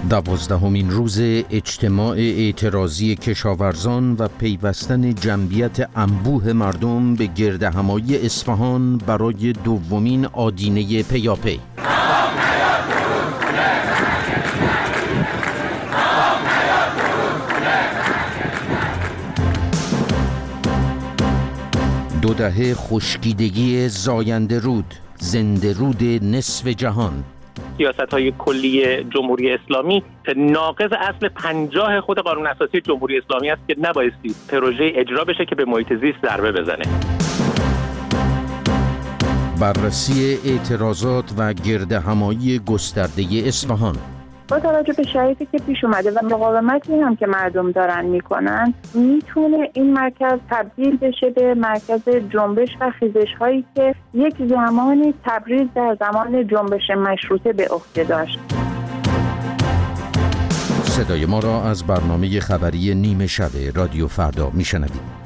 12مین روز اجتماع اعتراضی کشاورزان و پیوستن جمعیت انبوه مردم به گردهمایی اصفهان برای دومین آدینه پیاپی. دو دهه خشکیدگی زاینده رود، زنده رود نصف جهان. سیاست‌های کلی جمهوری اسلامی ناقض اصل 50 خود قانون اساسی جمهوری اسلامی است که نبایستی پروژه اجرا بشه که به محیط زیست ضربه بزنه. بررسی اعتراضات و گردهمایی گسترده اصفهان. با توجه به شرایطی که پیش اومده و مقاومتی هم که مردم دارن میکنن، میتونه این مرکز تبدیل بشه به مرکز جنبش و خیزش هایی که یک زمانی تبریز در زمان جنبش مشروطه به عهده داشت. صدای ما را از برنامه خبری نیمه شب رادیو فردا میشنوید.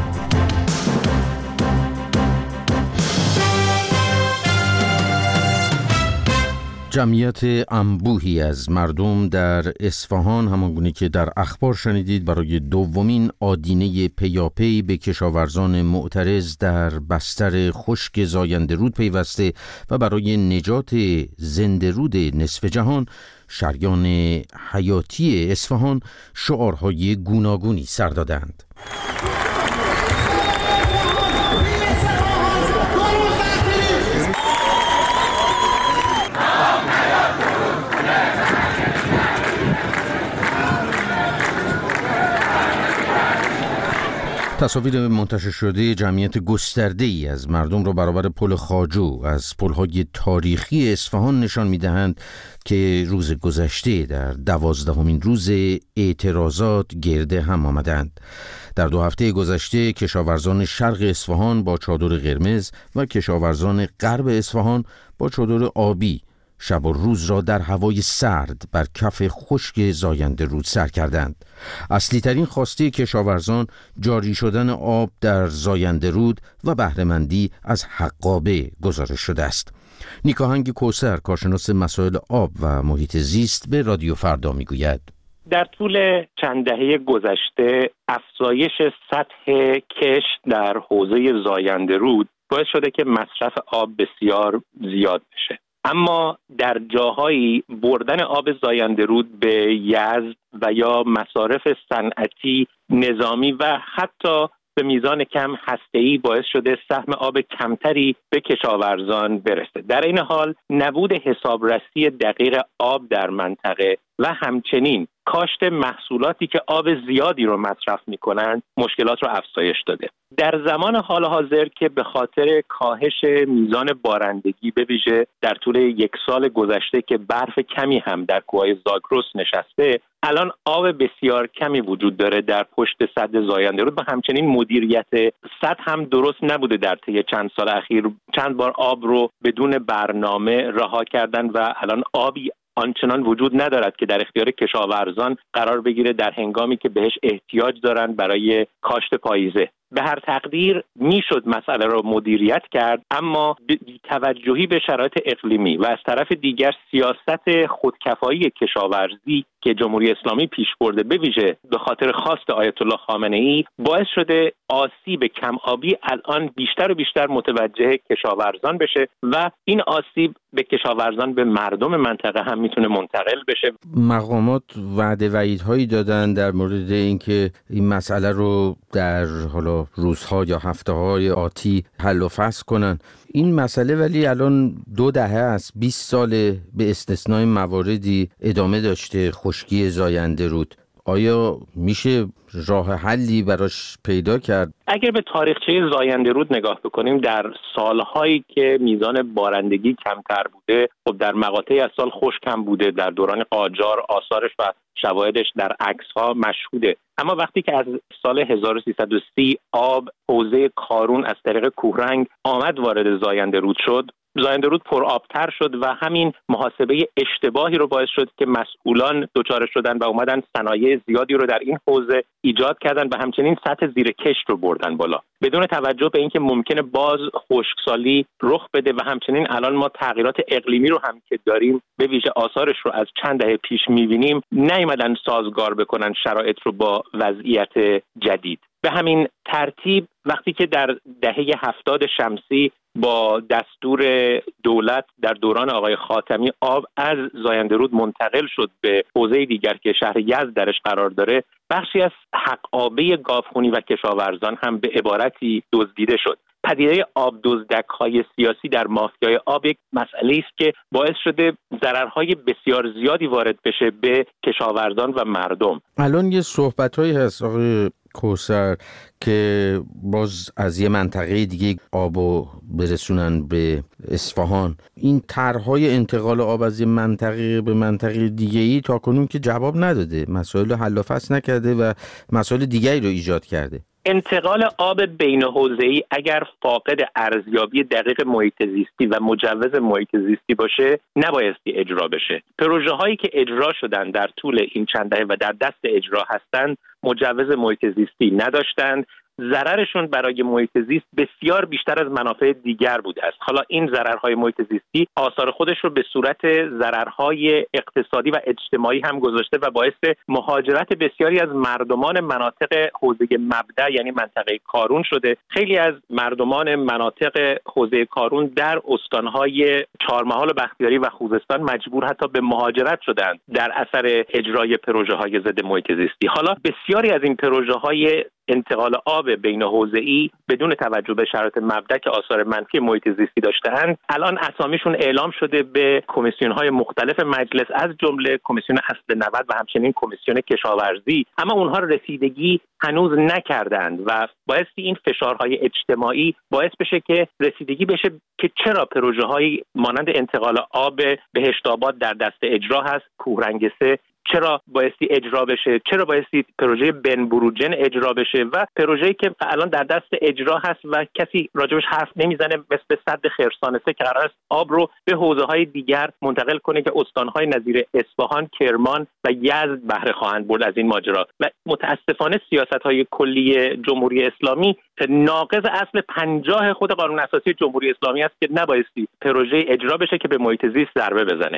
جمعیت انبوهی از مردم در اصفهان، همانگونه که در اخبار شنیدید، برای دومین آدینه پیاپی به کشاورزان معترض در بستر خشک زاینده رود پیوسته و برای نجات زنده رود نصف جهان، شریان حیاتی اصفهان شعارهای گوناگونی سر دادند. تصاویر منتشر شده جمعیت گسترده‌ای از مردم را برابر پل خواجو از پل‌های تاریخی اصفهان نشان می‌دهند که روز گذشته در 12مین روز اعتراضات گرد هم آمدند. در 2 هفته گذشته کشاورزان شرق اصفهان با چادر قرمز و کشاورزان غرب اصفهان با چادر آبی شب و روز را در هوای سرد بر کف خشک زاینده رود سر کردند. اصلی ترین خواسته کشاورزان جاری شدن آب در زاینده رود و بهره‌مندی از حقابه گزارش شده است. نیکاهنگ کوثر، کارشناس مسائل آب و محیط زیست، به رادیو فردا میگوید: در طول چند دهه گذشته افزایش سطح کشت در حوزه زاینده رود باعث شده که مصرف آب بسیار زیاد بشه. اما در جاهایی بردن آب زاینده رود به یزد و یا مصارف صنعتی، نظامی و حتی به میزان کم هسته‌ای باعث شده سهم آب کمتری به کشاورزان برسه. در این حال نبود حسابرسی دقیق آب در منطقه و همچنین کاشت محصولاتی که آب زیادی رو مصرف می‌کنند مشکلات رو افزایش داده. در زمان حال حاضر که به خاطر کاهش میزان بارندگی به ویژه در طول 1 سال گذشته که برف کمی هم در کوههای زاگرس نشسته، الان آب بسیار کمی وجود داره در پشت سد زاینده رود و همچنین مدیریت سد هم درست نبوده. در طی چند سال اخیر چند بار آب رو بدون برنامه رها کردن و الان آبی آنچنان وجود ندارد که در اختیار کشاورزان قرار بگیره در هنگامی که بهش احتیاج دارن برای کاشت پاییزه. به هر تقدیر میشد مسئله را مدیریت کرد، اما بی‌توجهی به شرایط اقلیمی و از طرف دیگر سیاست خودکفایی کشاورزی که جمهوری اسلامی پیش برده به ویژه به خاطر خواست آیت الله خامنه‌ای باعث شده آسیب کم آبی الان بیشتر و بیشتر متوجه کشاورزان بشه و این آسیب به کشاورزان به مردم منطقه هم میتونه منتقل بشه. مقامات وعده وعیدهایی دادن در مورد اینکه این مسئله رو در حالا روزها یا هفته‌های آتی حل و فصل کنن. این مسئله ولی الان 2 دهه است، 20 ساله به استثنای مواردی ادامه داشته خشکی زاینده رود. آیا میشه راه حلی براش پیدا کرد؟ اگر به تاریخچه زاینده رود نگاه بکنیم، در سالهایی که میزان بارندگی کمتر بوده، خب در مقاطعی از سال خشک هم بوده. در دوران قاجار آثارش و شواهدش در عکس‌ها مشهوده. اما وقتی که از سال 1330 آب حوزه کارون از طریق کوهرنگ آمد وارد زاینده رود شد، زاینده رود پرآبتر شد و همین محاسبه اشتباهی رو باعث شد که مسئولان دچار شدن و اومدن صنایع زیادی رو در این حوزه ایجاد کردن و همچنین سطح زیر کشت رو بردن بالا، بدون توجه به اینکه ممکنه باز خشکسالی رخ بده و همچنین الان ما تغییرات اقلیمی رو هم که داریم به ویژه آثارش رو از چند دهه پیش می‌بینیم، نیومدن سازگار بکنن شرایط رو با وضعیت جدید. به همین ترتیب وقتی که در دهه 70 شمسی با دستور دولت در دوران آقای خاتمی آب از زاینده رود منتقل شد به حوزه دیگر که شهر یزد درش قرار داره، بخشی از حقابه گاوخونی و کشاورزان هم به عبارتی دزدیده شد. پدیده آب دزدک‌های سیاسی در مافیای آب یک مسئله است که باعث شده ضررهای بسیار زیادی وارد بشه به کشاورزان و مردم. الان یه صحبت‌هایی هست آقای کوثر که باز از یه منطقه دیگه آبو برسونن به اصفهان. این طرح‌های انتقال آب از یه منطقه به منطقه دیگه‌ای تا کنون که جواب نداده، مسائل رو حل و فصل نکرده و مسائل دیگری رو ایجاد کرده. انتقال آب بین حوزه‌ای اگر فاقد ارزیابی دقیق محیط زیستی و مجوز محیط زیستی باشه نبایستی اجرا بشه. پروژه هایی که اجرا شدن در طول این چند دهه و در دست اجرا هستند مجوز محیط زیستی نداشتند. ضررشون برای محیط زیست بسیار بیشتر از منافع دیگر بوده است. حالا این ضررهای محیط زیستی آثار خودش رو به صورت ضررهای اقتصادی و اجتماعی هم گذاشته و باعث مهاجرت بسیاری از مردمان مناطق حوزه مبدأ یعنی منطقه کارون شده. خیلی از مردمان مناطق حوزه کارون در استانهای چهارمحال و بختیاری و خوزستان مجبور حتی به مهاجرت شدند در اثر اجرای پروژه‌های ضد محیط زیستی. حالا بسیاری از این پروژه‌های انتقال آب بین حوزه‌ای بدون توجه به شرایط مبدأ که آثار منفی محیط زیستی داشته‌اند الان اسامیشون اعلام شده به کمیسیون‌های مختلف مجلس از جمله کمیسیون اصل 90 و همچنین کمیسیون کشاورزی، اما اونها رسیدگی هنوز نکردند و بایستی این فشارهای اجتماعی باعث بشه که رسیدگی بشه که چرا پروژه‌های مانند انتقال آب بهشت‌آباد در دست اجرا هست، کوهرنگ 3 چرا بایستی اجرا بشه، چرا بایستی پروژه بن بروجن اجرا بشه و پروژه‌ای که الان در دست اجرا هست و کسی راجبش حرف نمیزنه مثل سد خرسان 3 که قرار است آب رو به حوزه‌های دیگر منتقل کنه که استان‌های نظیر اصفهان، کرمان و یزد بهره خواهند برد از این ماجرا. و متاسفانه سیاست‌های کلی جمهوری اسلامی ناقض اصل 50 خود قانون اساسی جمهوری اسلامی است که نبایستی پروژه اجرا بشه که به محیط زیست ضربه بزنه.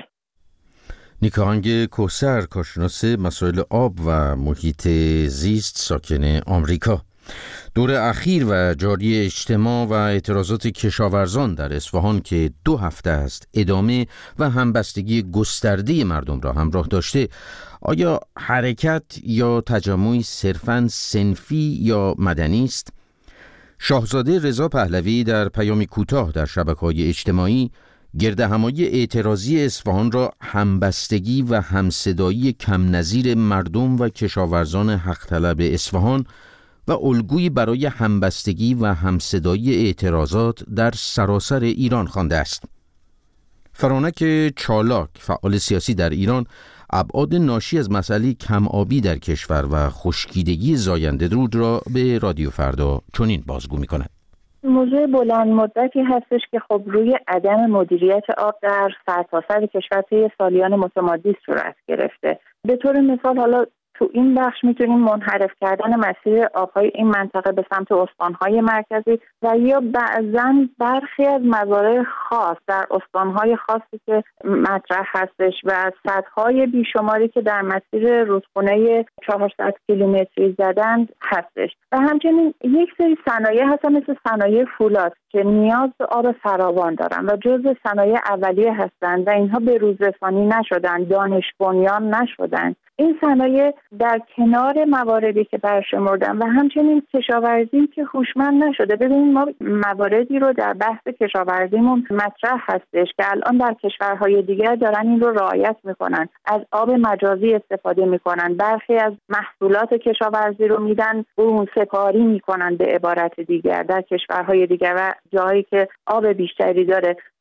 نیکاهنگ کوثر، کارشناس مسائل آب و محیط زیست، ساکن آمریکا. دور اخیر و جاری اجتماع و اعتراضات کشاورزان در اصفهان که 2 هفته است ادامه و همبستگی گسترده مردم را همراه داشته، آیا حرکت یا تجمعی صرفاً صنفی یا مدنی است؟ شاهزاده رضا پهلوی در پیامی کوتاه در شبکه‌های اجتماعی گردهمایی اعتراضی اصفهان را همبستگی و همصدایی کم نظیر مردم و کشاورزان حق طلب اصفهان و الگویی برای همبستگی و همصدایی اعتراضات در سراسر ایران خوانده است. فرانک چالاک، فعال سیاسی در ایران، ابعاد ناشی از مسئله کم آبی در کشور و خشکیدگی زاینده رود را به رادیو فردا چنین بازگو می‌کند. موضوع بلند مدتی هستش که خب روی عدم مدیریت آب در سرتاسر کشور طی سالیان متمادی صورت گرفته. به طور مثال حالا تو این بخش میتونیم منحرف کردن مسیر آبهای این منطقه به سمت استانهای مرکزی و یا بعضاً برخی از مزارع خاص در استانهای خاصی که مطرح هستش و سدهای بیشماری که در مسیر رودخانه 400 کیلومتری زدن هستش و همچنین یک سری صنایع هستن مثل صنایع فولاد که نیاز به آب فراوان دارن و جزء صنایع اولیه هستند و اینها به روزرسانی نشدن، دانش بنیان نشدن. این صنایع در کنار مواردی که برشمردن و همچنین کشاورزی که هوشمند نشده. ببینید ما مواردی رو در بحث کشاورزیمون مطرح هستش که الان در کشورهای دیگر دارن این رو رعایت میکنن، از آب مجازی استفاده میکنن، برخی از محصولات کشاورزی رو میدن برون سپاری میکنن به عبارت دیگر در کشورهای دیگر و جایی که آب بیشتری داره.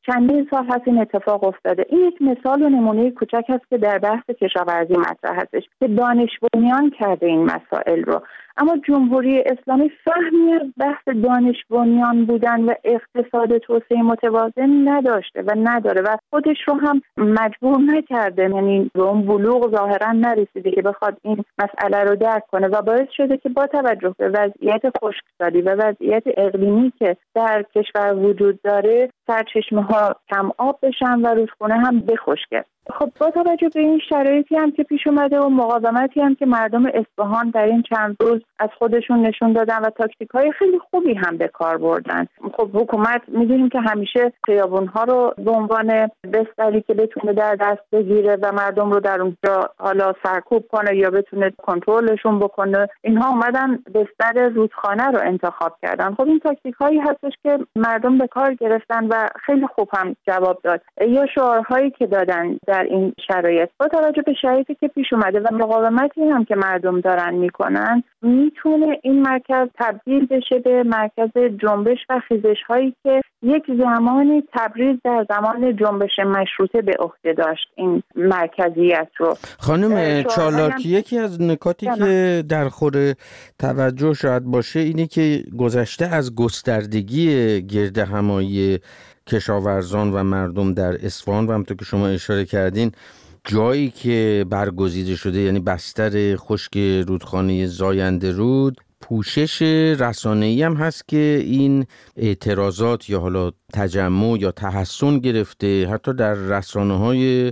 چندین سال هست این اتفاق افتاده. این یک مثال و نمونه کوچک هست که در بحث کشاورزی مطرح هستش که دانش بنیان کرده این مسائل رو، اما جمهوری اسلامی فهمی از بحث دانش بنیان بودن و اقتصاد توسعه متوازن نداشته و نداره و خودش رو هم مجبور نکرده، یعنی به اون بلوغ ظاهرا نرسیده که بخواد این مسئله رو درک کنه و باعث شده که با توجه به وضعیت خشکسالی و وضعیت اقلیمی که در کشور وجود داره سرچشمه ها کم آب بشن و رودخونه هم بخشکه. خب با توجه به این شرایطی هم که پیش اومده و مقاومتی هم که مردم اصفهان در این چند روز از خودشون نشون دادن و تاکتیک‌های خیلی خوبی هم به کار بردن. خب حکومت می‌دونیم که همیشه خیابون‌ها رو به عنوان بستری که بتونه در دست بگیره و مردم رو در اونجا حالا سرکوب کنه یا بتونه کنترلشون بکنه، اینها اومدن بستر رودخانه رو انتخاب کردن. خب این تاکتیک‌هایی هستش که مردم به کار گرفتن و خیلی خوب هم جواب داد. یا شعارهایی که دادن در این شرایط با توجه به شرایطی که پیش اومده و مقاومتی هم که مردم دارن میکنن، میتونه این مرکز تبدیل بشه به مرکز جنبش و خیزش هایی که یک زمانی تبریز در زمان جنبش مشروطه به عهده داشت این مرکزیت رو. خانم چالاکی، یکی از نکاتی که در خور توجه شاید باشه اینه که گذشته از گستردگی گرد همایی کشاورزان و مردم در اصفهان و همونطور که شما اشاره کردین جایی که برگزیده شده، یعنی بستر خشک رودخانه زاینده رود، پوشش رسانه‌ای هم هست که این اعتراضات یا حالا تجمع یا تحسن گرفته حتی در رسانه‌های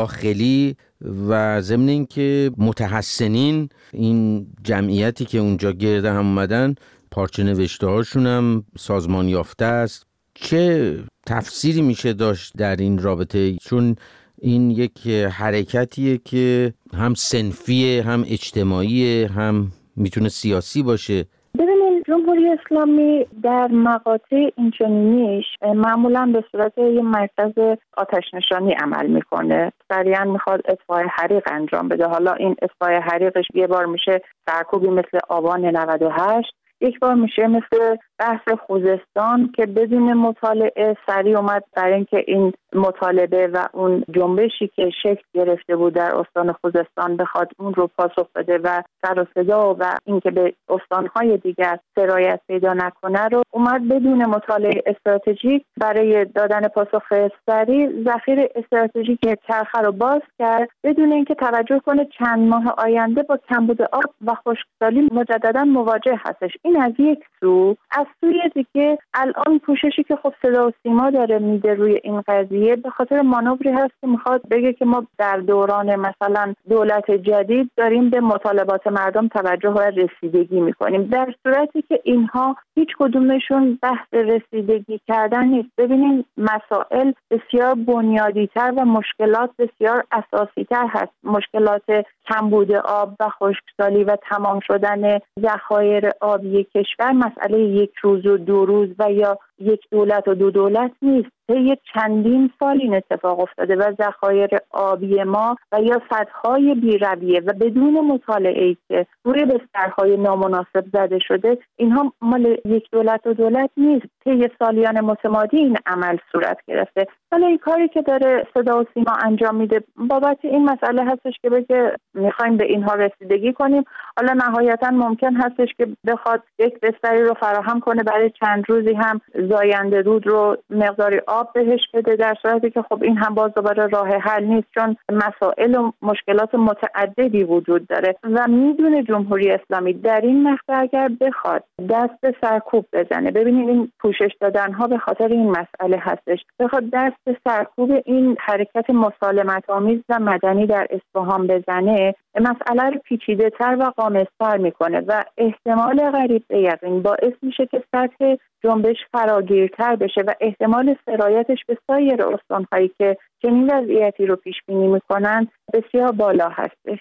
داخلی و ضمن اینکه متحسنین این جمعیتی که اونجا گرد هم اومدن پارچه نوشته هاشون هم سازمان یافته است. چه تفسیری میشه داشت در این رابطه؟ چون این یک حرکتیه که هم صنفیه، هم اجتماعیه، هم میتونه سیاسی باشه. ببینید جمهوری اسلامی در مقاطع اینچنینیش معمولا به صورت یه مرکز آتش نشانی عمل میکنه، سریعا میخواد اطفاء حریق انجام بده. حالا این اطفاء حریقش یه بار میشه سرکوبی مثل آبان 98، یک بار میشه مثل بحث خوزستان که بدون مطالعه سریع اومد برای اینکه این مطالبه و اون جنبشی که شکل گرفته بود در استان خوزستان بخواد اون رو پاسخ بده و سر و صدا و اینکه به استانهای دیگر سرایت پیدا نکنه رو اومد بدون مطالعه استراتژیک برای دادن پاسخ سریع ذخیره استراتژیک چرخه رو باز کرد بدون اینکه توجه کنه چند ماه آینده با کمبود آب و خشکسالی مجددا مواجه هستش. این از یک سو. از سوی دیگه الان پوششی که خب صدا و سیما داره میده روی این قضیه به خاطر مانوری هست که میخواد بگه که ما در دوران مثلا دولت جدید داریم به مطالبات مردم توجه و رسیدگی میکنیم، در صورتی که اینها هیچ کدومشون بحث رسیدگی کردن نیست. ببینید مسائل بسیار بنیادی‌تر و مشکلات بسیار اساسی‌تر هست. مشکلات کمبود آب و خشکسالی و تمام شدن ذخایر آبی کشور مسئله یک روز و دو روز و یا یک دولت و دو دولت نیست. طی چندین سال این اتفاق افتاده و ذخایر آبی ما و یا سدهای بی‌رویه و بدون مطالعه‌ای که روی بسترهای نامناسب زده شده، اینها مال یک دولت و دولت نیست. طی سالیان متمادی این عمل صورت گرفته. حالا این کاری که داره صدا و سیما انجام میده بابت این مسئله هستش که بگه میخوایم به اینها رسیدگی کنیم. حالا نهایتا ممکن هستش که بخواد یک بستری رو فراهم کنه برای چند روزی هم زاینده رود رو مقداری آب بهش بده، در صورتی که خب این هم باز دوباره راه حل نیست چون مسائل و مشکلات متعددی وجود داره و میدونه جمهوری اسلامی در این مقطع اگر بخواد دست به سرکوب بزنه، ببینید این پوشش دادن ها به خاطر این مسئله هستش، بخواد دست به سرکوب این حرکت مسالمت آمیز و مدنی در اصفهان بزنه، مسئله رو پیچیده تر و غامض‌تر میکنه و احتمال قریب به یقین باعث میشه که سطح جنبش فراگیرتر بشه و احتمال سرایتش به سایر استان‌هایی که چنین وضعیتی رو پیش بینی میکنن بسیار بالا هستش.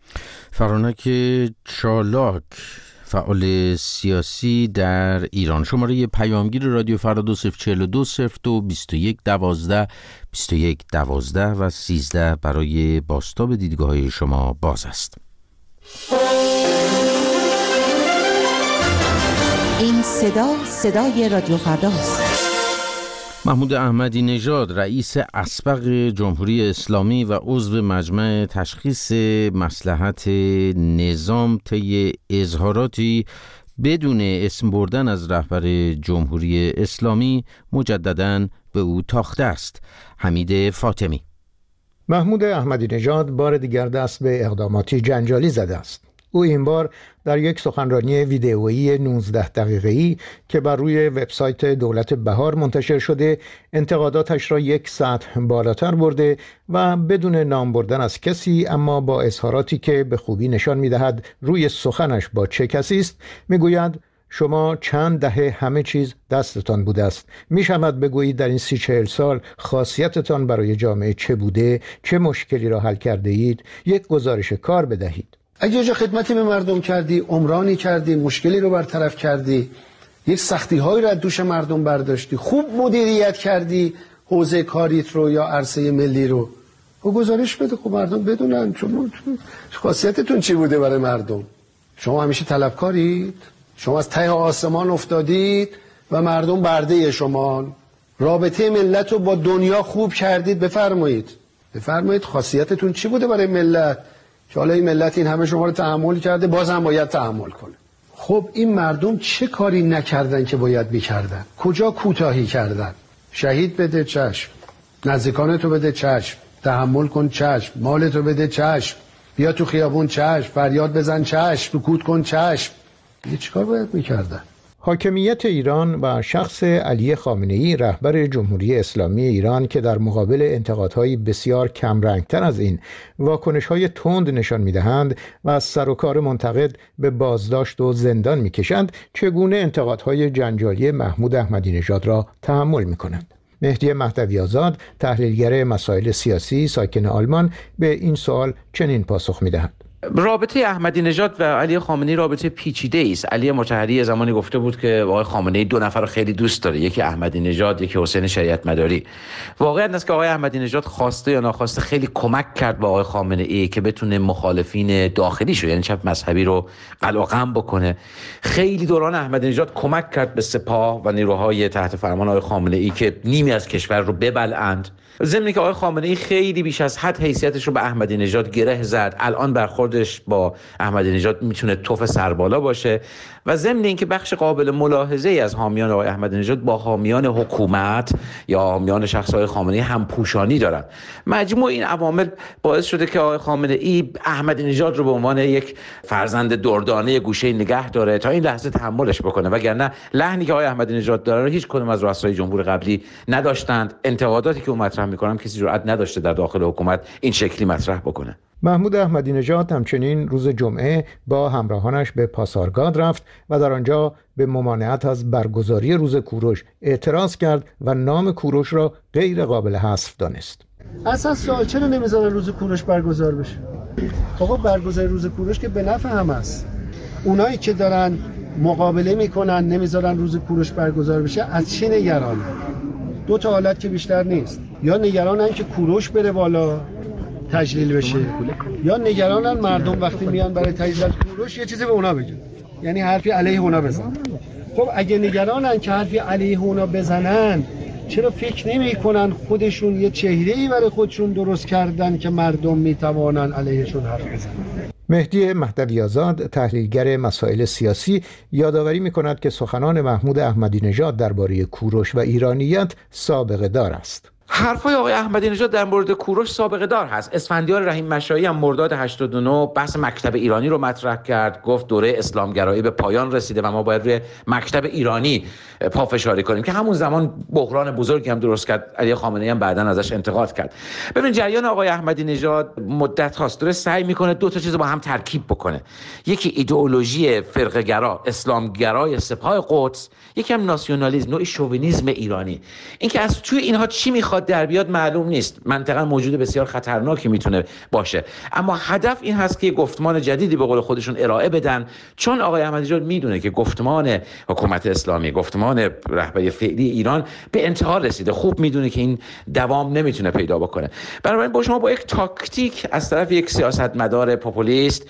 فرانک چالاک، فعال سیاسی در ایران. شماره پیامگیر رادیو فردا 2042 02 21 12 21 12 و 13 برای بازتاب دیدگاه‌های شما باز است. این صدای رادیو فرداست. محمود احمدی نژاد رئیس اسبق جمهوری اسلامی و عضو مجمع تشخیص مصلحت نظام طی اظهاراتی بدون اسم بردن از رهبر جمهوری اسلامی مجدداً به او تاخته است. حمید فاطمی. محمود احمدی نژاد بار دیگر دست به اقداماتی جنجالی زده است. او این بار در یک سخنرانی ویدئویی 19 دقیقه‌ای که بر روی وبسایت دولت بهار منتشر شده انتقاداتش را یک سطح بالاتر برده و بدون نام بردن از کسی اما با اظهاراتی که به خوبی نشان می‌دهد روی سخنش با چه کسی است می‌گوید شما چند دهه همه چیز دستتان بوده است. می‌شود بگویید در این 30-40 سال خاصیتتان برای جامعه چه بوده، چه مشکلی را حل کرده اید، یک گزارش کار بدهید. اگه یه جا خدمتی به مردم کردی، عمرانی کردی، مشکلی رو برطرف کردی، یک سختی‌هایی رو از دوش مردم برداشتی، خوب مدیریت کردی حوزه کاریت رو یا عرصه ملی رو، و گزارش بده خب مردم بدونن شما خاصیتتون چی بوده برای مردم. شما همیشه طلبکارید، شما از ته آسمان افتادید و مردم برده شما، رابطه ملت رو با دنیا خوب کردید. بفرمایید خاصیتتون چی بوده برای ملت که حالا این ملت این همه شما رو تحمل کرده، باز هم باید تحمل کنه. خب این مردم چه کاری نکردن که باید میکردن؟ کجا کوتاهی کردن؟ شهید بده چشم، نزدیکانتو بده چشم، تحمل کن چشم، مالتو بده چشم، بیا تو خیابون چشم، فریاد بزن چشم، سکوت کن چشم. یه چیکار باید میکردن؟ حاکمیت ایران و شخص علی خامنه‌ای رهبر جمهوری اسلامی ایران که در مقابل انتقادهای بسیار کمرنگتر از این واکنش‌های تند نشان می‌دهند و از سر و کار منتقد به بازداشت و زندان می‌کشند، چگونه انتقادهای جنجالی محمود احمدی نژاد را تحمل می‌کنند؟ مهدی مهدوی آزاد، تحلیلگر مسائل سیاسی ساکن آلمان، به این سوال چنین پاسخ می‌دهد: رابطه احمدی نژاد و علی خامنه‌ای رابطه پیچیده است. علی مطهری زمانی گفته بود که آقای خامنه‌ای دو نفر رو خیلی دوست داره، یکی احمدی نژاد، یکی حسین شریعت مداری. واقعیت این است که آقای احمدی نژاد خواسته یا ناخواسته خیلی کمک کرد به آقای خامنه‌ای که بتونه مخالفین داخلیشو یعنی چپ مذهبی رو قلقم بکنه. خیلی دوران احمدی نژاد کمک کرد به سپاه و نیروهای تحت فرمان آقای خامنه‌ای که نیمی از کشور رو ببلعند. ضمن که آقای خامنه‌ای خیلی بیش از حد حیثیتش رو به احمدی نژاد گره زد. الان برخوردش با احمدی نژاد میتونه توف سربالا باشه و ضمن اینکه بخش قابل ملاحظه ای از حامیان آقای احمدی نژاد با حامیان حکومت یا حامیان شخص آقای خامنه‌ای هم پوشانی دارن. مجموع این عوامل باعث شده که آقای خامنه‌ای احمدی نژاد رو به عنوان یک فرزند دردانه گوشه نگه داره تا این لحظه تحملش بکنه، وگرنه لحنی که آقای احمدی نژاد داره رو هیچ کدوم از رؤسای جمهور قبلی نداشتند. انتقاداتی که اون مطرح می‌کنم کسی جرئت نداشته در داخل حکومت این شکلی مطرح بکنه. محمود احمدی نژاد همچنین روز جمعه با همراهانش به پاسارگاد رفت و در آنجا به ممانعت از برگزاری روز کوروش اعتراض کرد و نام کوروش را غیر قابل حذف دانست. اساس سوال چرا نمیذارن روز کوروش برگزار بشه؟ آقا برگزاری روز کوروش که به نفع هم است. اونایی که دارن مقابله میکنن نمیذارن روز کوروش برگزار بشه از چی نگرانن؟ دو تا حالت که بیشتر نیست. یا نگرانن که کوروش بره بالا تجلیل بشه، یا نگرانن مردم وقتی میان برای تجلیل کوروش یه چیزی به اونا بگن، یعنی حرفی علیه اونا بزنن. خب اگه نگرانن که حرفی علیه اونا بزنن، چرا فکر نمی‌کنن خودشون یه چهره‌ای برای خودشون درست کردن که مردم میتوانن علیهشون حرف بزنن؟ مهدی مهدوی آزاد، تحلیلگر مسائل سیاسی، یادآوری می‌کند که سخنان محمود احمدی نژاد درباره کوروش و ایرانیت سابقه دار است. حرفای آقای احمدی نژاد در مورد کوروش سابقه دار هست. اسفندیار رحیم مشایی هم مرداد 89 بحث مکتب ایرانی رو مطرح کرد، گفت دوره اسلامگرایی به پایان رسیده و ما باید روی مکتب ایرانی پافشاری کنیم که همون زمان بحران بزرگی هم درست کرد. علی خامنه‌ای هم بعداً ازش انتقاد کرد. ببین جریان آقای احمدی نژاد مدت هاست داره سعی میکنه دو تا چیز با هم ترکیب بکنه، یکی ایدئولوژی فرقه‌گرا اسلامگرای سپاه قدس، یکی هم ناسیونالیسم، نوعی شوونیسم ایرانی. اینکه از توی اینها چی بخواد در بیاد معلوم نیست. منطقه موجود بسیار خطرناکی میتونه باشه، اما هدف این هست که گفتمان جدیدی به قول خودشون ارائه بدن، چون آقای احمدی نژاد میدونه که گفتمان حکومت اسلامی، گفتمان رهبری فعلی ایران به انتها رسیده. خوب میدونه که این دوام نمیتونه پیدا بکنه. بنابراین با شما با یک تاکتیک از طرف یک سیاستمدار پاپولیست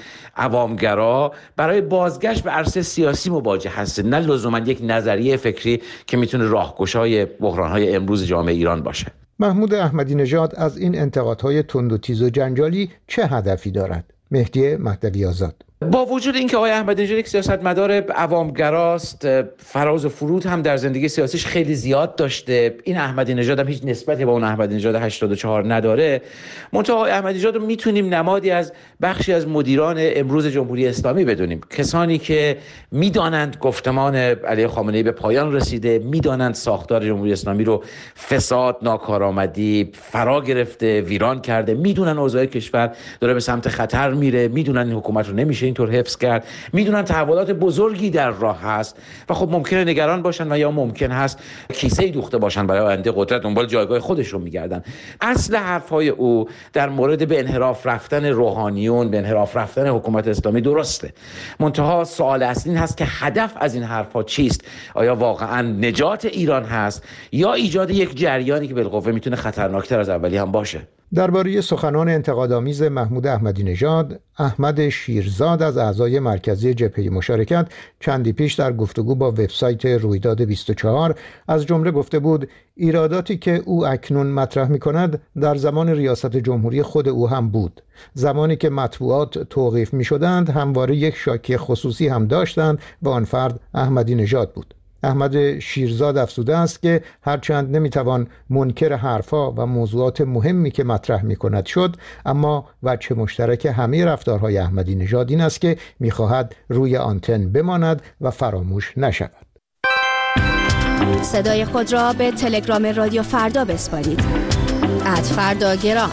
عوامگرا برای بازگشت به عرصه سیاسی مواجه هست، نه لزوما یک نظریه فکری که میتونه راهگشای بحران‌های امروز جامعه ایران باشه. محمود احمدی نژاد از این انتقادهای تند و تیز و جنجالی چه هدفی دارد؟ مهدی مهدوی آزاد: با وجود اینکه آقای احمدی نژاد یک سیاستمدار عوامگراست، فراز و فرود هم در زندگی سیاسیش خیلی زیاد داشته، این احمدی نژاد هم هیچ نسبتی با اون احمدی نژاد 84 نداره. منتها آقای احمدی نژاد رو میتونیم نمادی از بخشی از مدیران امروز جمهوری اسلامی بدونیم، کسانی که میدانند گفتمان علی خامنه‌ای به پایان رسیده، میدانند ساختار جمهوری اسلامی رو فساد، ناکارآمدی فرا گرفته، ویران کرده، میدونن اوضاع کشور داره به سمت خطر میره، میدونن این حکومت رو نمیشه اینطور حفظ کرد، میدونن تحولات بزرگی در راه هست و خب ممکنه نگران باشن و یا ممکن هست کیسه دوخته باشن برای آینده قدرت، دنبال جایگاه خودشون میگردن. اصل حرفهای او در مورد به انحراف رفتن روحانیون، به انحراف رفتن حکومت اسلامی درسته. منتها سوال اصلی این هست که هدف از این حرفها چیست؟ آیا واقعا نجات ایران هست یا ایجاد یک جریانی که بالقوه میتونه خطرناکتر از اولی هم باشه؟ درباره سخنان انتقادآمیز محمود احمدی نژاد، احمد شیرزاد از اعضای مرکزی جبهه مشارکت چندی پیش در گفتگو با وبسایت رویداد 24 از جمله گفته بود ایراداتی که او اکنون مطرح می‌کند در زمان ریاست جمهوری خود او هم بود. زمانی که مطبوعات توقیف می‌شدند همواره یک شاکی خصوصی هم داشتند و آن فرد احمدی نژاد بود. احمد شیرزاد افزوده است که هرچند نمیتوان منکر حرفا و موضوعات مهمی که مطرح میکند شد، اما وجه مشترک همه رفتارهای احمدی نژاد این است که میخواهد روی آنتن بماند و فراموش نشود. صدای خود را به تلگرام رادیو فردا بسپارید. @فرداگرام.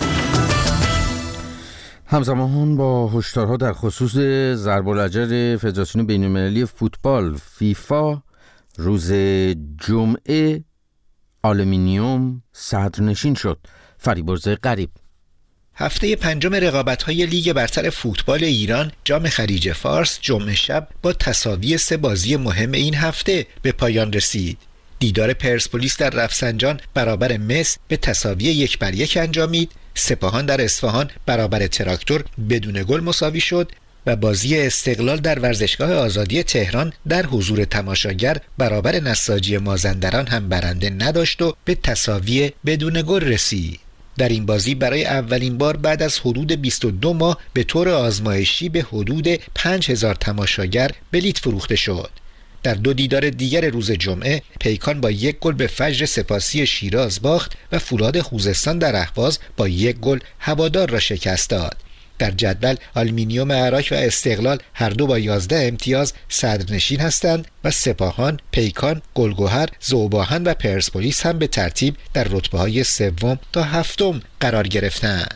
همزمان با هشدارها در خصوص ضرب العجل فدراسیون بین‌المللی فوتبال فیفا، روز جمعه آلومینیوم صدرنشین شد. فریبرز غریب: هفته پنجم رقابت‌های لیگ برتر فوتبال ایران جام خلیج فارس جمعه شب با تساوی 3 بازی مهم این هفته به پایان رسید. دیدار پرسپولیس در رفسنجان برابر مس به تساوی 1-1 انجامید. سپاهان در اصفهان برابر تراکتور بدون گل مساوی شد و بازی استقلال در ورزشگاه آزادی تهران در حضور تماشاگر برابر نساجی مازندران هم برنده نداشت و به تساوی بدون گل رسید. در این بازی برای اولین بار بعد از حدود 22 ماه به طور آزمایشی به حدود 5000 تماشاگر بلیت فروخته شد. در 2 دیدار دیگر روز جمعه پیکان با 1 گل به فجر سپاسی شیراز باخت و فولاد خوزستان در اهواز با 1 گل هوادار را شکست داد. در جدول آلومینیوم عراق و استقلال هر دو با 11 امتیاز صدرنشین هستند و سپاهان، پیکان، گلگهر، ذوب‌آهن و پرسپولیس هم به ترتیب در رتبه‌های 3 تا 7 قرار گرفتند.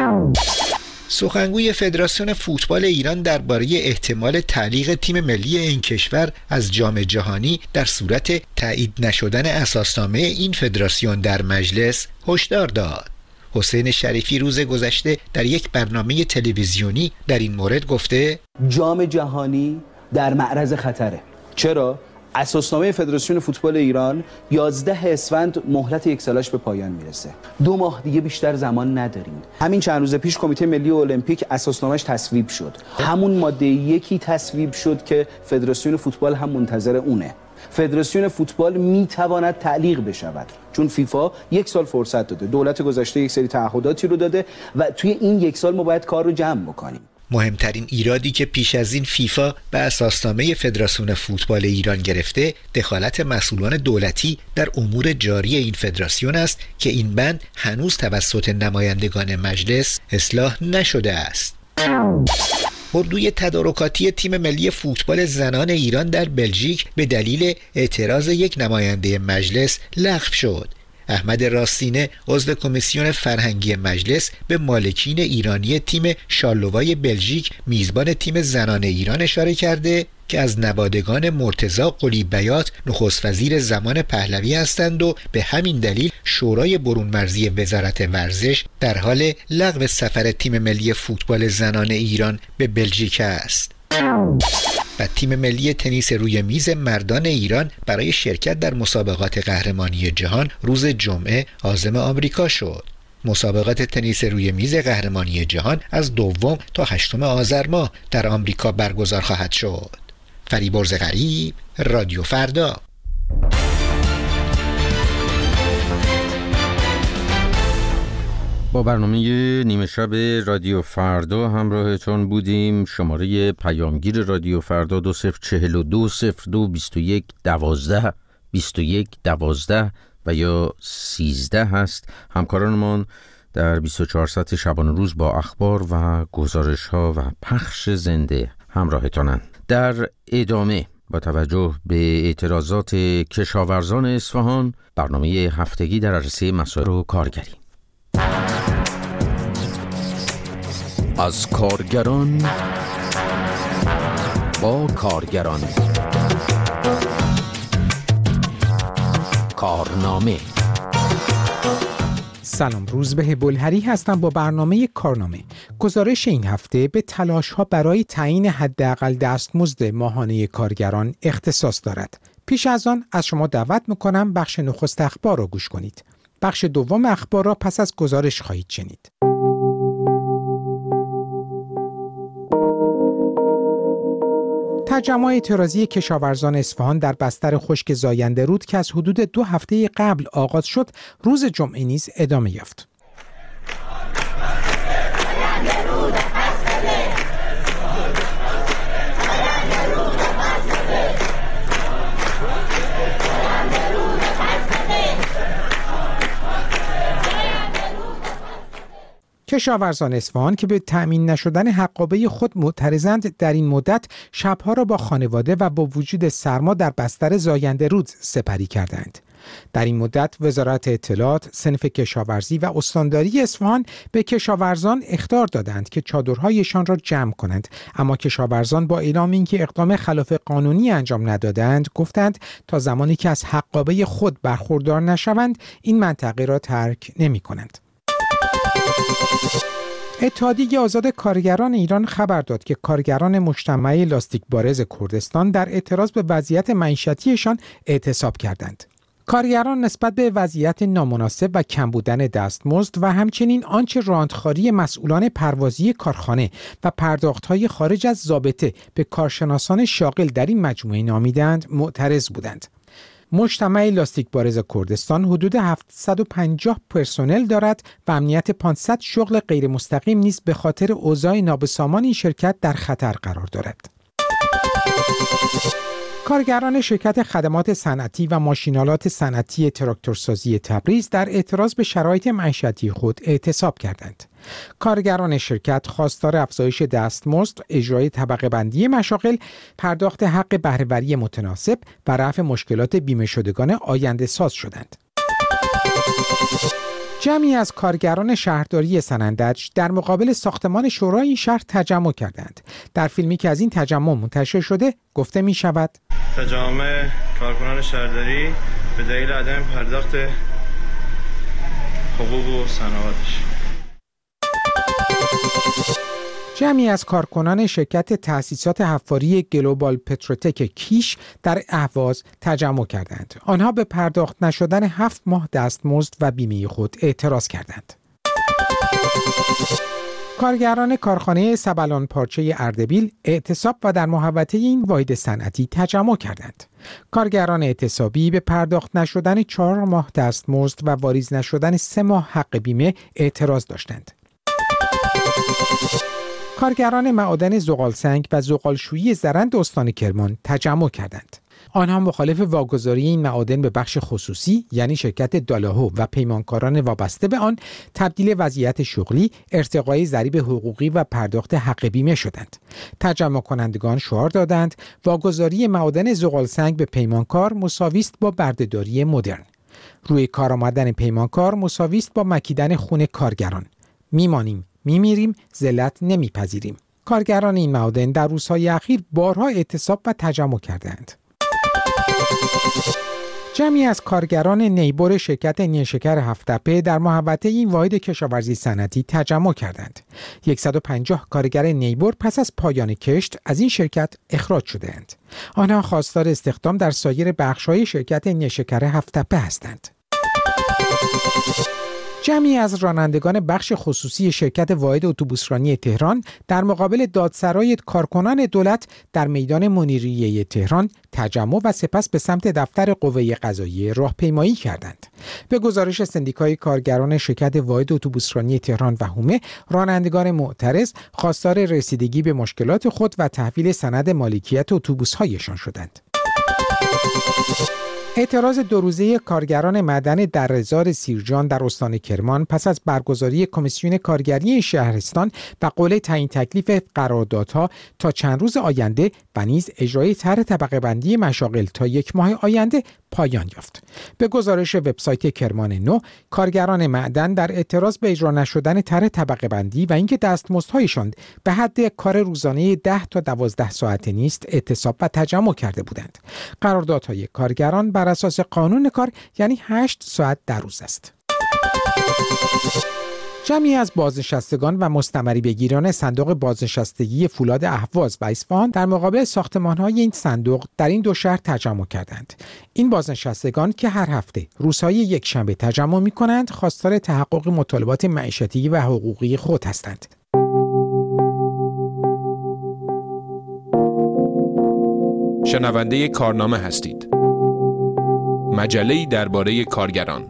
سخنگوی فدراسیون فوتبال ایران درباره احتمال تعلیق تیم ملی این کشور از جام جهانی در صورت تایید نشدن اساسنامه این فدراسیون در مجلس هشدار داد. حسین شریفی روز گذشته در یک برنامه تلویزیونی در این مورد گفته جام جهانی در معرض خطره. چرا؟ اساسنامه فدراسیون فوتبال ایران 11 اسفند مهلت 1 سالش به پایان میرسه. 2 ماه دیگه بیشتر زمان نداریم. همین چند روز پیش کمیته ملی المپیک اساسنامه‌اش تصویب شد. همون ماده 1 تصویب شد که فدراسیون فوتبال هم منتظر اونه. فدراسیون فوتبال میتواند تعلیق بشود چون فیفا 1 سال فرصت داده. دولت گذشته یک سری تعهداتی رو داده و توی این 1 سال ما باید کار رو جمع بکنیم. مهمترین ایرادی که پیش از این فیفا به اساسنامه فدراسیون فوتبال ایران گرفته دخالت مسئولان دولتی در امور جاری این فدراسیون است که این بند هنوز توسط نمایندگان مجلس اصلاح نشده است. اردوی تدارکاتی تیم ملی فوتبال زنان ایران در بلژیک به دلیل اعتراض یک نماینده مجلس لغو شد. احمد راستینه عضو کمیسیون فرهنگی مجلس به مالکین ایرانی تیم شارلوای بلژیک میزبان تیم زنان ایران اشاره کرده که از نوادگان مرتضی قلی بیات نخست وزیر زمان پهلوی هستند و به همین دلیل شورای برونمرزی وزارت ورزش در حال لغو سفر تیم ملی فوتبال زنان ایران به بلژیک است. و تیم ملی تنیس روی میز مردان ایران برای شرکت در مسابقات قهرمانی جهان روز جمعه عازم آمریکا شد. مسابقات تنیس روی میز قهرمانی جهان از 2 تا 8 آذر ماه در آمریکا برگزار خواهد شد. فریبرز غریب، رادیو فردا. با برنامه نیمه شب رادیو فردا همراهتون بودیم. شماره پیامگیر رادیو فردا 2042 02 21 12 21 12 و یا 13 هست. همکارانمان در 24 ساعت شبانه روز با اخبار و گزارش ها و پخش زنده همراهتانند. در ادامه با توجه به اعتراضات کشاورزان اصفهان، برنامه هفتگی در عرصه مسائل و کارگری. از کارگران با کارگران، کارنامه. سلام، روزبه بلهری هستم با برنامه کارنامه. گزارش این هفته به تلاش‌ها برای تعیین حداقل دستمزد ماهانه کارگران اختصاص دارد. پیش از آن از شما دعوت می‌کنم بخش نخست اخبار را گوش کنید. بخش دوم اخبار را پس از گزارش خواهید شنید. تجمع اعتراضی کشاورزان اصفهان در بستر خشک زاینده رود که از حدود 2 هفته قبل آغاز شد، روز جمعه نیز ادامه یافت. کشاورزان اصفهان که به تأمین نشدن حقابه خود معترضند، در این مدت شبها را با خانواده و با وجود سرما در بستر زاینده رود سپری کردند. در این مدت وزارت اطلاعات، صنف کشاورزی و استانداری اصفهان به کشاورزان اخطار دادند که چادرهایشان را جمع کنند، اما کشاورزان با اعلام اینکه اقدام خلاف قانونی انجام ندادند، گفتند تا زمانی که از حقابه خود برخوردار نشوند این منطقه را ترک نمی کنند. اتحادیه آزاد کارگران ایران خبر داد که کارگران مجتمع لاستیک بارز کردستان در اعتراض به وضعیت معیشتیشان اعتصاب کردند. کارگران نسبت به وضعیت نامناسب و کم بودن دستمزد و همچنین آنچه راندخواری مسئولان پروازی کارخانه و پرداخت‌های خارج از ضابطه به کارشناسان شاغل در این مجموعه نامیدند، معترض بودند. مجتمع لاستیک بارز کردستان حدود 750 پرسنل دارد و امنیت 500 شغل غیر مستقیم نیز به خاطر اوضاع نابسامان این شرکت در خطر قرار دارد. کارگران شرکت خدمات صنعتی و ماشینالات صنعتی تراکتورسازی تبریز در اعتراض به شرایط معیشتی خود اعتصاب کردند. کارگران شرکت خواستار افزایش دستمزد، اجرای طبقه بندی مشاغل، پرداخت حق بهره‌وری متناسب و رفع مشکلات بیمه شدگان آینده ساز شدند. جمعی از کارگران شهرداری سنندج در مقابل ساختمان شورای این شهر تجمع کردند. در فیلمی که از این تجمع منتشر شده گفته می شود تجمع کارکنان شهرداری به دلیل عدم پرداخت حقوق و صنایعش. جمعی از کارکنان شرکت تأسیسات حفاری گلوبال پتروتک کیش در اهواز تجمع کردند. آنها به پرداخت نشدن 7 ماه دستمزد و بیمه خود اعتراض کردند. کارگران کارخانه سبلان پارچه اردبیل اعتصاب و در محوطه این واحد صنعتی تجمع کردند. کارگران اعتصابی به پرداخت نشدن 4 ماه دستمزد و واریز نشدن 3 ماه حق بیمه اعتراض داشتند. کارگران معادن زغالسنگ و زغالشویی زرند استان کرمان تجمع کردند. آنها مخالف واگذاری این معادن به بخش خصوصی یعنی شرکت دالاهو و پیمانکاران وابسته به آن، تبدیل وضعیت شغلی، ارتقای ضریب حقوقی و پرداخت حق بیمه شدند. تجمع کنندگان شعار دادند واگذاری معادن زغالسنگ به پیمانکار مساوی است با بردهداری مدرن. روی کار آمدن پیمانکار مساوی است با مکیدن خون کارگران. میمانیم، میمیریم، ذلت نمیپذیریم. کارگران این معادن در روزهای اخیر بارها اعتصاب و تجمع کردند. جمعی از کارگران نیبر شرکت نیشکر هفت‌تپه در محوطه این واحد کشاورزی صنعتی تجمع کردند. 150 کارگر نیبر پس از پایان کشت از این شرکت اخراج شدند. آنها خواستار استخدام در سایر بخش‌های شرکت نیشکر هفت‌تپه هستند. جمعی از رانندگان بخش خصوصی شرکت واحد اتوبوسرانی تهران در مقابل دادسرای کارکنان دولت در میدان منیریه تهران تجمع و سپس به سمت دفتر قوه قضاییه راهپیمایی کردند. به گزارش سندیکای کارگران شرکت واحد اتوبوسرانی تهران و هومه، رانندگان معترض خواستار رسیدگی به مشکلات خود و تحویل سند مالکیت اتوبوس‌هایشان شدند. اعتراض 2 روزه کارگران معدن دره‌زار سیرجان در استان کرمان پس از برگزاری کمیسیون کارگری شهرستان و قول تعیین تکلیف قراردادها تا چند روز آینده و نیز اجرای طرح طبقه بندی مشاغل تا 1 ماه آینده پایان یافت. به گزارش وبسایت کرمان نو، کارگران معدن در اعتراض به اجرا نشدن طرح طبقه بندی و اینکه دستمزدهایشان به حد کار روزانه 10 تا 12 ساعته نیست، اعتصاب و تجمع کرده بودند. قراردادهای کارگران بر اساس قانون کار یعنی 8 ساعت در روز است. جمعی از بازنشستگان و مستمری بگیران صندوق بازنشستگی فولاد اهواز و اصفهان در مقابل ساختمان‌های این صندوق در این 2 شهر تجمع کردند. این بازنشستگان که هر هفته روزهای یکشنبه تجمع می‌کنند، خواستار تحقق مطالبات معیشتی و حقوقی خود هستند. شنونده کارنامه هستید. مجله‌ای درباره کارگران.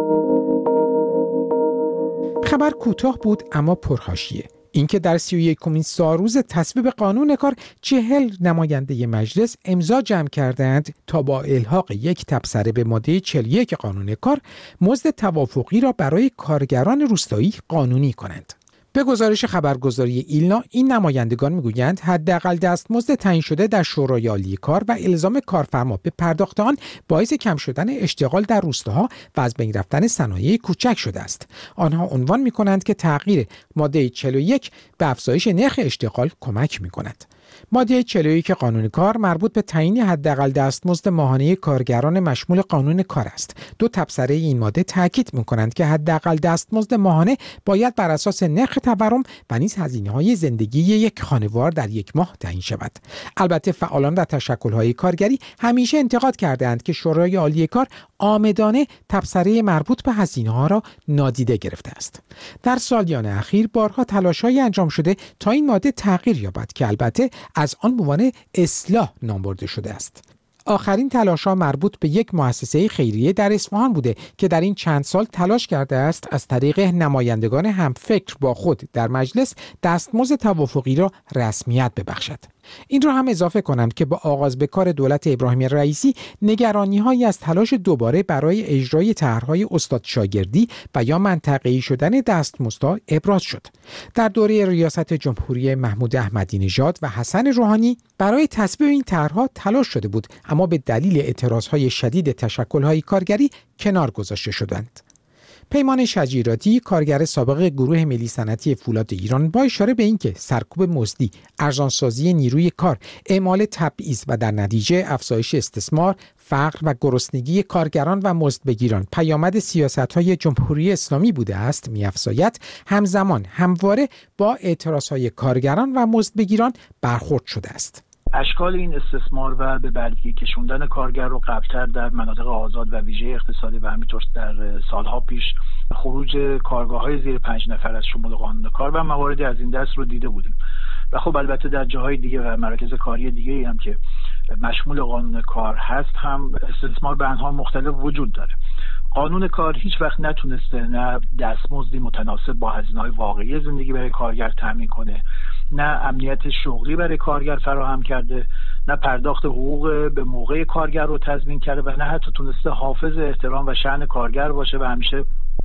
خبر کوتاه بود اما پرحاشیه. اینکه در 31مین سالروز تصویب قانون کار 40 نماینده مجلس امضا جمع کردند تا با الحاق یک تبصره به ماده 41 قانون کار مزد توافقی را برای کارگران روستایی قانونی کنند. به گزارش خبرگزاری ایلنا، این نمایندگان میگویند حداقل دستمزد تعیین شده در شورای عالی کار و الزام کارفرما به پرداخت آن باعث کم شدن اشتغال در روستاها و از بین رفتن صنایع کوچک شده است. آنها عنوان می‌کنند که تغییر ماده 41 به افزایش نرخ اشتغال کمک می‌کند. ماده 41 قانون کار مربوط به تعیین حداقل دستمزد ماهانه کارگران مشمول قانون کار است. 2 تبصره این ماده تاکید می‌کنند که حداقل دستمزد ماهانه باید بر اساس نرخ تورم و نیز هزینه‌های زندگی یک خانوار در 1 ماه تعیین شود. البته فعالان و تشکل‌های کارگری همیشه انتقاد کردند که شورای عالی کار عامدانه تبصره مربوط به هزینه‌ها را نادیده گرفته است. در سالیان اخیر بارها تلاش‌هایی انجام شده تا این ماده تغییر یابد که البته از آن عنوان اصلاح نام برده شده است. آخرین تلاش‌ها مربوط به یک مؤسسه خیریه در اصفهان بوده که در این چند سال تلاش کرده است از طریق نمایندگان همفکر با خود در مجلس دستمزد توافقی را رسمیت ببخشد. این را هم اضافه کنم که با آغاز به کار دولت ابراهیم رئیسی نگرانی‌هایی از تلاش دوباره برای اجرای طرح‌های استاد شاگردی و یا منطقه‌ای شدن دستمزدها ابراز شد. در دوره ریاست جمهوری محمود احمدی نژاد و حسن روحانی برای تصویب این طرح‌ها تلاش شده بود، اما به دلیل اعتراض‌های شدید تشکل‌های کارگری کنار گذاشته شدند. پیمان شجیراتی، کارگر سابق گروه ملی صنعتی فولاد ایران، با اشاره به اینکه سرکوب مزدی، ارزانسازی نیروی کار، اعمال تبعیض و در نتیجه افزایش استثمار، فقر و گرسنگی کارگران و مزدبگیران پیامد سیاست‌های جمهوری اسلامی بوده است، می‌افزاید همزمان همواره با اعتراض‌های کارگران و مزدبگیران برخورد شده است. اشکال این استثمار و به برگی کشوندن کارگر رو قبلتر در مناطق آزاد و ویژه اقتصادی و همینطور در سالها پیش خروج کارگاه‌های زیر 5 نفر از شمول قانون کار و مواردی از این دست رو دیده بودیم. و خب البته در جاهای دیگه و مراکز کاری دیگه‌ای هم که مشمول قانون کار هست هم استثمار به انواع مختلف وجود داره. قانون کار هیچ وقت نتونسته نه دستمزدی متناسب با هزینه‌های واقعی زندگی برای کارگر تامین کنه، نه امنیت شغلی برای کارگر فراهم کرده، نه پرداخت حقوق به موقع کارگر رو تضمین کرده و نه حتی تونسته حافظ احترام و شأن کارگر باشه و همیشه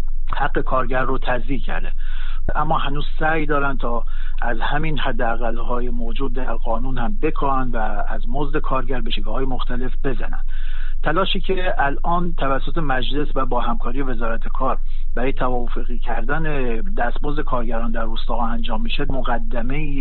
حق کارگر رو تضییع کرده. اما هنوز سعی دارن تا از همین حداقل‌های موجود در قانون هم بکاهن و از مزد کارگر به شکل‌های مختلف بزنن. تلاشی که الان توسط مجلس و با همکاری وزارت کار برای توافقی کردن دستمزد کارگران در روستاها انجام میشه، مقدمه‌ای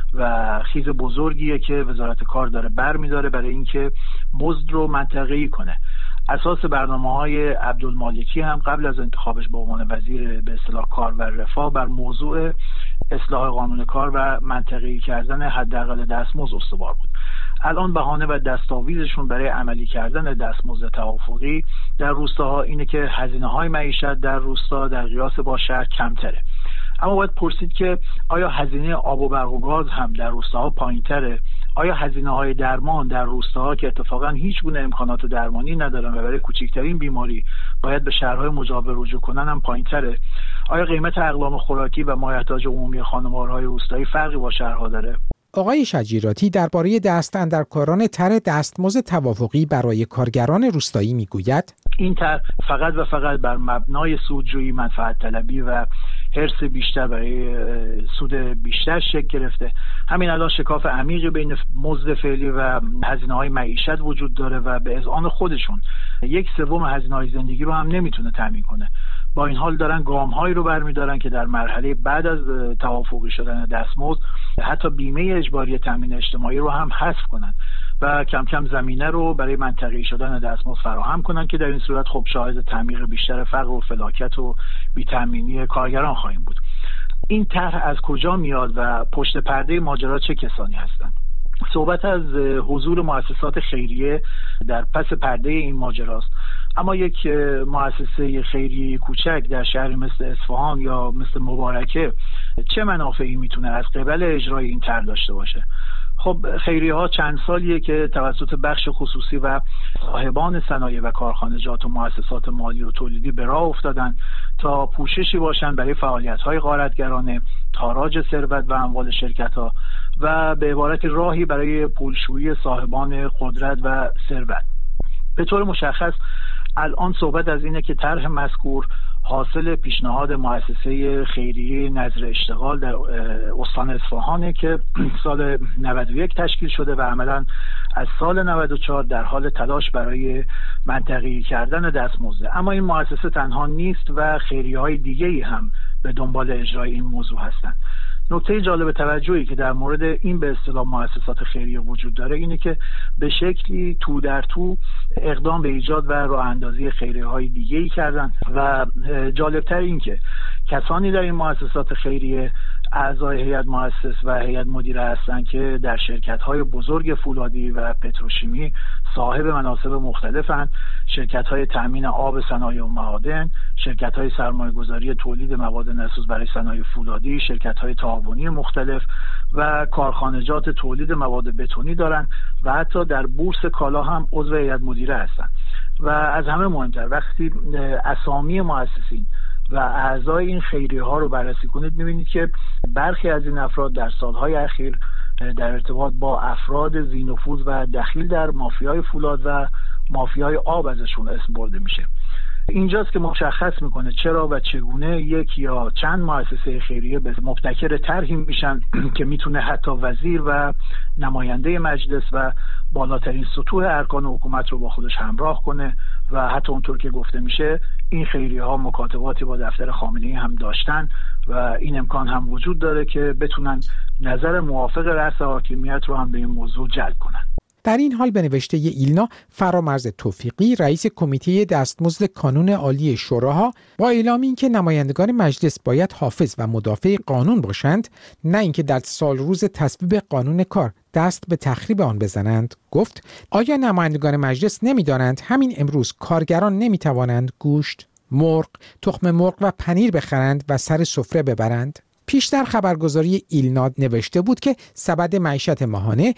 و خیز بزرگیه که وزارت کار داره برمی‌داره برای اینکه مزد رو منطقه‌ای کنه. اساس برنامه‌های عبدالمالکی هم قبل از انتخابش به عنوان وزیر به اصطلاح کار و رفاه بر موضوع اصلاح قانون کار و منطقه‌ای کردن حداقل دستمزد استوار بود. الان بهانه و دستاویزشون برای عملی کردن دستمزد توافقی در روستاها اینه که هزینه‌های معیشت در روستا در قیاس با شهر کمتره. اما باید پرسید که آیا هزینه آب و برق و گاز هم در روستاها پایین‌تره؟ آیا هزینه‌های درمان در روستاها که اتفاقا هیچ گونه امکانات درمانی ندارن و برای کوچکترین بیماری باید به شهرهای مجاور رجوع کنن هم پایین‌تره؟ آیا قیمت اقلام خوراکی و مایحتاج عمومی خانوارهای روستایی فرقی با شهرها داره؟ آقای شجیراتی درباره دستاندرکاران طرح دستمزد توافقی برای کارگران روستایی میگوید این طرح فقط و فقط بر مبنای سودجویی، منفعت طلبی و حرص بیشتر برای سود بیشتر شکل گرفته. همین الان شکاف عمیقی بین مزد فعلی و هزینه‌های معیشت وجود داره و به اذعان خودشون 1/3 هزینه‌های زندگی رو هم نمیتونه تامین کنه. با این حال دارن گام‌هایی رو برمی‌دارن که در مرحله بعد از توافقی شدن دستمزد حتی بیمه اجباری تامین اجتماعی رو هم حذف کنن و کم کم زمینه رو برای منطقه‌ای شدن دستمزد فراهم کنن که در این صورت خب شاهد تعمیق بیشتر فقر و فلاکت و بی‌تامینی کارگران خواهیم بود. این طرح از کجا میاد و پشت پرده ماجرا چه کسانی هستند؟ صحبت از حضور مؤسسات خیریه در پس پرده این ماجراست، اما یک مؤسسه خیریه کوچک در شهری مثل اصفهان یا مثل مبارکه چه منافعی میتونه از قبل اجرای این طرح داشته باشه؟ خب خیریه ها چند سالیه که توسط بخش خصوصی و صاحبان صنایع و کارخانجات و مؤسسات مالی و تولیدی به راه افتادن تا پوششی باشن برای فعالیت‌های غارتگرانه، تاراج ثروت و اموال شرکت‌ها و به عبارت راهی برای پولشویی صاحبان قدرت و ثروت. به طور مشخص الان صحبت از اینه که طرح مذکور حاصل پیشنهاد مؤسسه خیریه نظر اشتغال در استان اصفهانه که سال 91 تشکیل شده و عملاً از سال 94 در حال تلاش برای منطقه‌ای کردن دستمزد. اما این مؤسسه تنها نیست و خیریه‌های دیگه‌ای هم به دنبال اجرای این موضوع هستند. نکته جالب توجهی که در مورد این به اصطلاح مؤسسات خیریه وجود داره اینه که به شکلی تو در تو اقدام به ایجاد و راه اندازی خیریه‌های دیگه‌ای کردن و جالبتر این که کسانی در این مؤسسات خیریه اعضای هیئت مؤسس و هیئت مدیره هستند که در شرکت‌های بزرگ فولادی و پتروشیمی صاحب مناصب مختلفند، شرکت‌های تأمین آب، صنایع و معادن، شرکت‌های سرمایه‌گذاری تولید مواد نسوز برای صنایع فولادی، شرکت‌های تعاونی مختلف و کارخانجات تولید مواد بتونی دارند و حتی در بورس کالا هم عضو هیئت مدیره هستند. و از همه مهمتر وقتی اسامی مؤسسین و اعضای این خیریه ها رو بررسی کنید می‌بینید که برخی از این افراد در سالهای اخیر در ارتباط با افراد ذی‌نفوذ و دخیل در مافیای فولاد و مافیای آب ازشون اسم برده میشه. اینجاست که مشخص میکنه چرا و چگونه یک یا چند مؤسسه خیریه به مبتکر طرحی میشن که میتونه حتی وزیر و نماینده مجلس و بالاترین سطوح ارکان حکومت رو با خودش همراه کنه و حتی اونطور که گفته میشه این خیریه ها مکاتباتی با دفتر خامنه‌ای هم داشتن و این امکان هم وجود داره که بتونن نظر موافق رأس حاکمیت رو هم به این موضوع جلب کنن. در این حال به نوشته ایلنا فرامرز توفیقی رئیس کمیته دستمزد کانون عالی شوراها با اعلام اینکه نمایندگان مجلس باید حافظ و مدافع قانون باشند نه اینکه در سال روز تصویب قانون کار دست به تخریب آن بزنند گفت آیا نمایندگان مجلس نمی‌دانند همین امروز کارگران نمی‌توانند گوشت، مرغ، تخم مرغ و پنیر بخرند و سر سفره ببرند؟ پیشتر خبرگزاری ایلنا نوشته بود که سبد معیشت ماهانه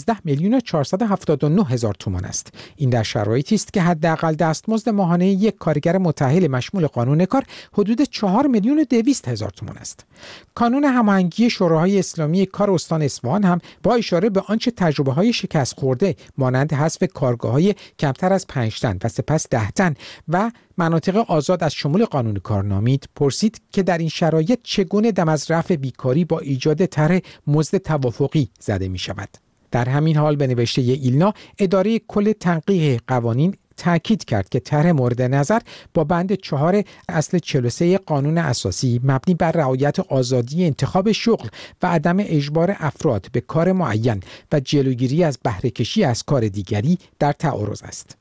11,479,000 تومان است. این در شرایطی است که حداقل دستمزد ماهانه یک کارگر متأهل مشمول قانون کار حدود 4,200,000 تومان است. کانون هماهنگی شوراهای اسلامی کار استان اصفهان هم با اشاره به آنچه تجربه‌های شکست خورده مانند حذف کارگاه‌های کمتر از 5 تن و سپس 10 تن و مناطق آزاد از شمول قانون کار نامید پرسید که در این شرایط چگونه دم از رفع بیکاری با ایجاد طرح مزد توافقی زده می شود. در همین حال به نوشته ایلنا اداره کل تنقیح قوانین تاکید کرد که طرح مورد نظر با بند 4 اصل 43 قانون اساسی مبنی بر رعایت آزادی انتخاب شغل و عدم اجبار افراد به کار معین و جلوگیری از بهره کشی از کار دیگری در تعارض است.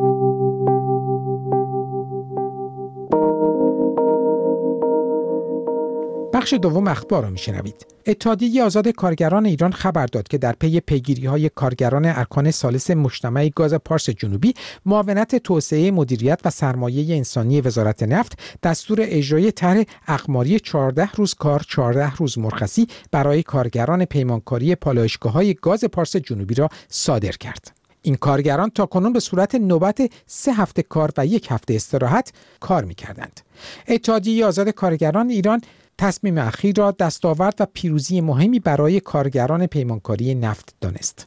بخش دوم اخبار را میشنوید. اتحادیه آزاد کارگران ایران خبر داد که در پی پیگیری‌های کارگران ارکان ثالث مجتمع گاز پارس جنوبی، معاونت توسعه مدیریت و سرمایه انسانی وزارت نفت دستور اجرای طرح اقماری 14 روز کار 14 روز مرخصی برای کارگران پیمانکاری پالایشگاه‌های گاز پارس جنوبی را صادر کرد. این کارگران تاکنون به صورت نوبت 3 هفته کار و 1 هفته استراحت کار می‌کردند. اتحادیه آزاد کارگران ایران تصمیم اخیر را دستاورد و پیروزی مهمی برای کارگران پیمانکاری نفت دانست.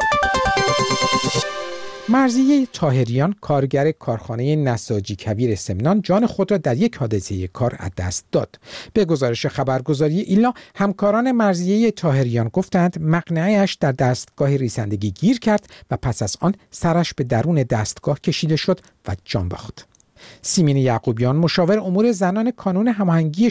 مرضیه طاهریان، کارگر کارخانه نساجی کویر سمنان، جان خود را در یک حادثه کار از دست داد. به گزارش خبرگزاری ایلا، همکاران مرضیه طاهریان گفتند مقنعه‌اش در دستگاه ریسندگی گیر کرد و پس از آن سرش به درون دستگاه کشیده شد و جان باخت. سیمین یعقوبیان، مشاور امور زنان کانون هماهنگی